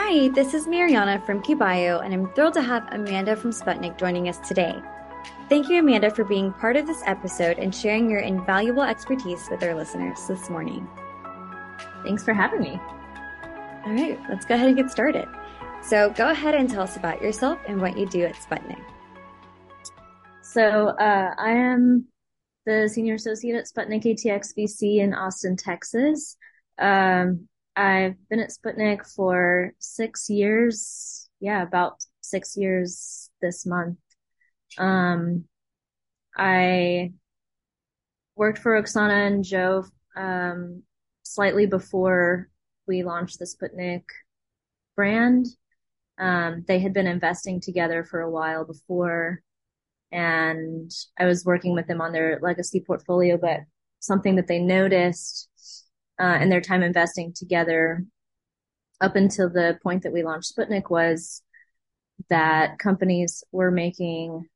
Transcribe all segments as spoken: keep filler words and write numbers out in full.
Hi, this is Mariana from QBio, and I'm thrilled to have Amanda from Sputnik joining us today. Thank you, Amanda, for being part of this episode and sharing your invaluable expertise with our listeners this morning. Thanks for having me. All right, let's go ahead and get started. So go ahead and tell us about yourself and what you do at Sputnik. So uh, I am the Senior Associate at Sputnik A T X V C in Austin, Texas. Um, I've been at Sputnik for six years. Yeah, about six years this month. Um, I worked for Oksana and Joe um, slightly before we launched the Sputnik brand. Um, they had been investing together for a while before, and I was working with them on their legacy portfolio, but something that they noticed uh, in their time investing together up until the point that we launched Sputnik was that companies were making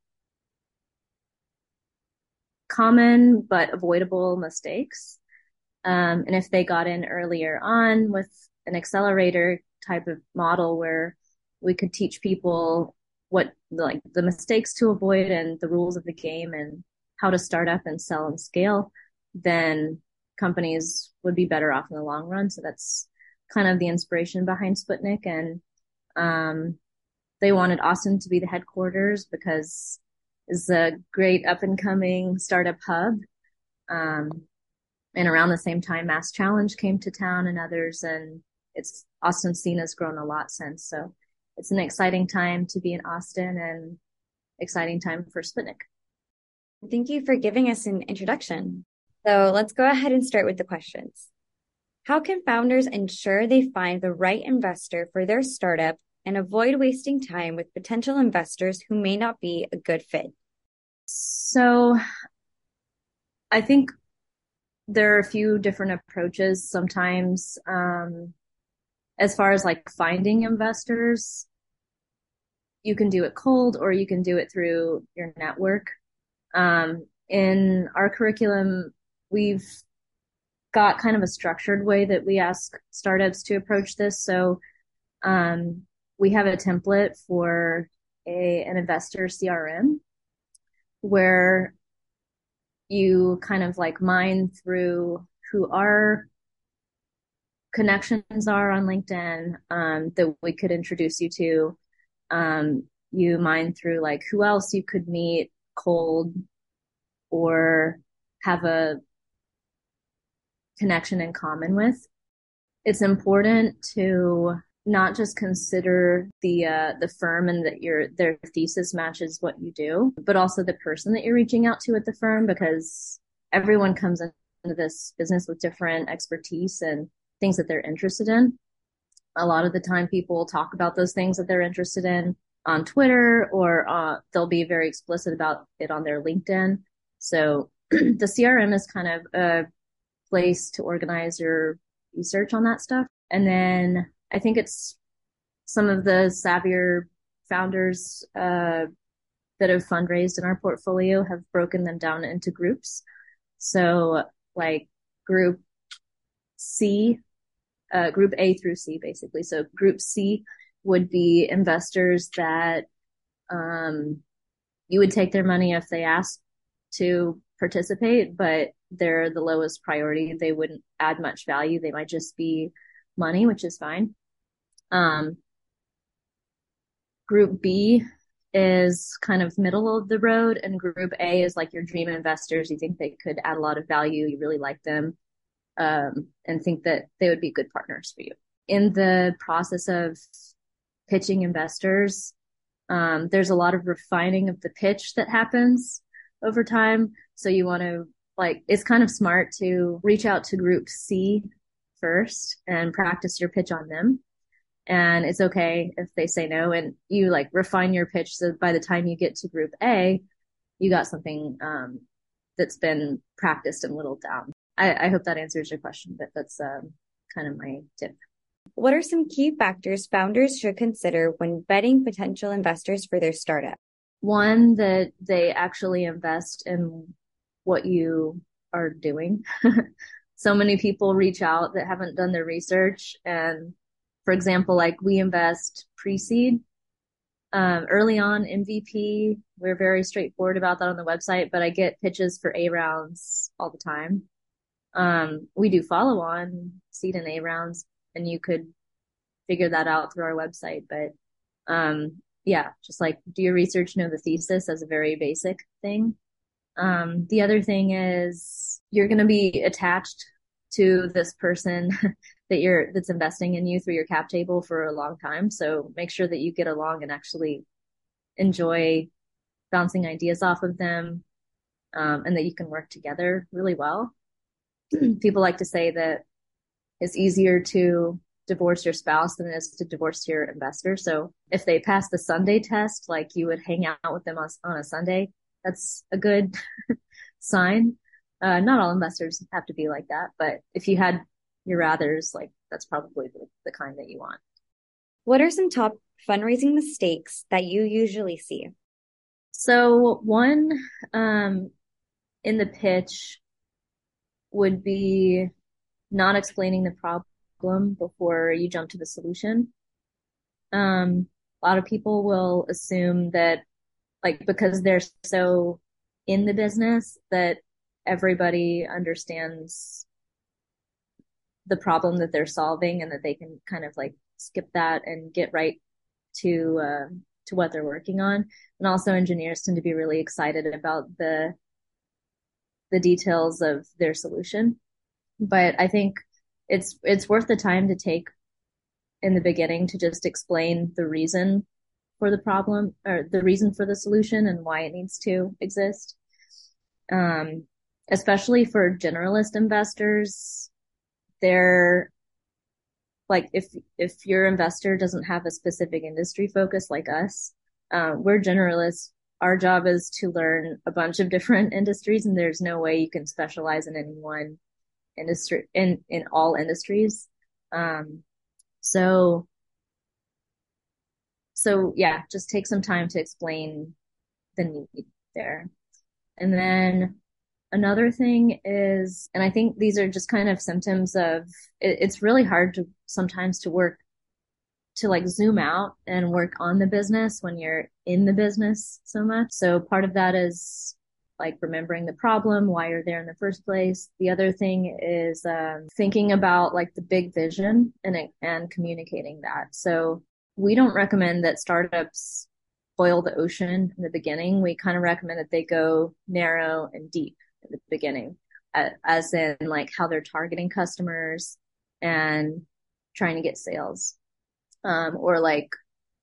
common but avoidable mistakes. Um, and if they got in earlier on with an accelerator type of model where we could teach people what like the mistakes to avoid and the rules of the game and how to start up and sell and scale, then companies would be better off in the long run. So that's kind of the inspiration behind Sputnik. And um, they wanted Austin to be the headquarters because it's a great up and coming startup hub. Um, and around the same time, Mass Challenge came to town and others, and it's Austin scene has grown a lot since. So it's an exciting time to be in Austin and exciting time for Sputnik. Thank you for giving us an introduction. So let's go ahead and start with the questions. How can founders ensure they find the right investor for their startup and avoid wasting time with potential investors who may not be a good fit? So I think there are a few different approaches sometimes. Um, as far as like finding investors, you can do it cold or you can do it through your network. Um, in our curriculum, we've got kind of a structured way that we ask startups to approach this. So um, we have a template for a an investor C R M where you kind of like mine through who our connections are on LinkedIn um, that we could introduce you to. Um, you mine through like who else you could meet cold or have a connection in common with. It's important to not just consider the uh, the firm and that your their thesis matches what you do, but also the person that you're reaching out to at the firm, because everyone comes into this business with different expertise and things that they're interested in. A lot of the time people talk about those things that they're interested in on Twitter, or uh, they'll be very explicit about it on their LinkedIn. So the C R M is kind of a place to organize your research on that stuff. And then I think it's some of the savvier founders uh, that have fundraised in our portfolio have broken them down into groups. So like group C, uh, group A through C, basically. So group C would be investors that um, you would take their money if they asked to participate, but they're the lowest priority. They wouldn't add much value. They might just be money, which is fine. Um, group B is kind of middle of the road, and group A is like your dream investors. You think they could add a lot of value. You really like them, um, and think that they would be good partners for you. In the process of pitching investors, um, there's a lot of refining of the pitch that happens over time. So you want to like, it's kind of smart to reach out to group C first and practice your pitch on them. And it's okay if they say no, and you like refine your pitch. So by the time you get to group A, you got something, um, that's been practiced and whittled down. I, I hope that answers your question, but that's, um, kind of my tip. What are some key factors founders should consider when vetting potential investors for their startup? One, that they actually invest in what you are doing. So many people reach out that haven't done their research, and For example, like we invest pre-seed. Um, early on, M V P, we're very straightforward about that on the website, but I get pitches for A rounds all the time. Um, we do follow on seed and A rounds, and you could figure that out through our website. But um, yeah, just like do your research, know the thesis as a very basic thing. Um, the other thing is you're going to be attached to this person that you're that's investing in you through your cap table for a long time. So make sure that you get along and actually enjoy bouncing ideas off of them, um, and that you can work together really well. People like to say that it's easier to divorce your spouse than it is to divorce your investor. So if they pass the Sunday test, like you would hang out with them on, on a Sunday, that's a good sign. Uh, not all investors have to be like that, but if you had your rathers, like that's probably the, the kind that you want. What are some top fundraising mistakes that you usually see? So one, um, in the pitch would be not explaining the problem before you jump to the solution. Um, a lot of people will assume that, like, because they're so in the business, that everybody understands the problem that they're solving and that they can kind of like skip that and get right to uh, to what they're working on. And also engineers tend to be really excited about the the details of their solution. But I think it's it's worth the time to take in the beginning to just explain the reason for the problem or the reason for the solution and why it needs to exist. Um, especially for generalist investors, they're like, if, if your investor doesn't have a specific industry focus like us, uh, we're generalists. Our job is to learn a bunch of different industries, and there's no way you can specialize in any one industry in, in all industries. Um, so, so yeah, just take some time to explain the need there. And then another thing is, and I think these are just kind of symptoms of, it, it's really hard to sometimes to work, to like zoom out and work on the business when you're in the business so much. So part of that is like remembering the problem, why you're there in the first place. The other thing is um, thinking about like the big vision and, and communicating that. So we don't recommend that startups boil the ocean in the beginning. We kind of recommend that they go narrow and deep in the beginning, as in like how they're targeting customers and trying to get sales. Um, or like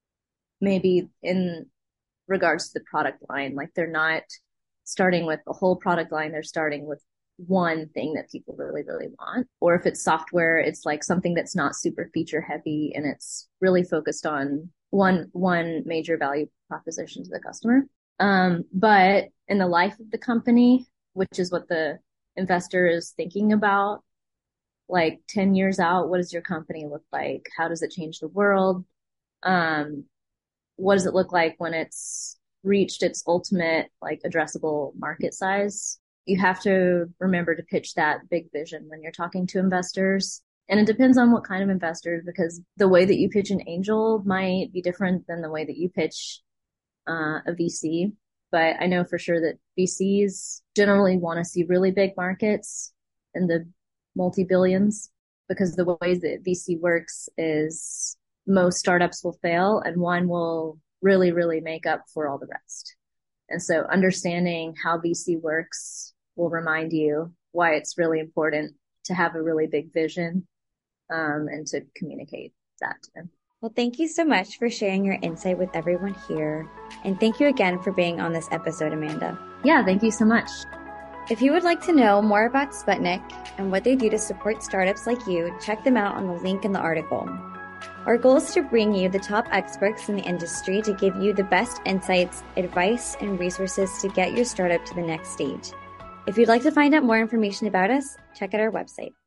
maybe in regards to the product line, like they're not starting with the whole product line. They're starting with one thing that people really, really want. Or if it's software, it's like something that's not super feature heavy and it's really focused on one, one major value proposition to the customer. Um, but in the life of the company, which is what the investor is thinking about, like ten years out, what does your company look like? How does it change the world? Um, what does it look like when it's reached its ultimate, like, addressable market size? You have to remember to pitch that big vision when you're talking to investors. And it depends on what kind of investors, because the way that you pitch an angel might be different than the way that you pitch uh, a V C. But I know for sure that V Cs generally want to see really big markets in the multi-billions, because the way that V C works is most startups will fail and one will really, really make up for all the rest. And so understanding how V C works will remind you why it's really important to have a really big vision, um, and to communicate that to them. Well, thank you so much for sharing your insight with everyone here. And thank you again for being on this episode, Amanda. Yeah, thank you so much. If you would like to know more about Sputnik and what they do to support startups like you, check them out on the link in the article. Our goal is to bring you the top experts in the industry to give you the best insights, advice, and resources to get your startup to the next stage. If you'd like to find out more information about us, check out our website.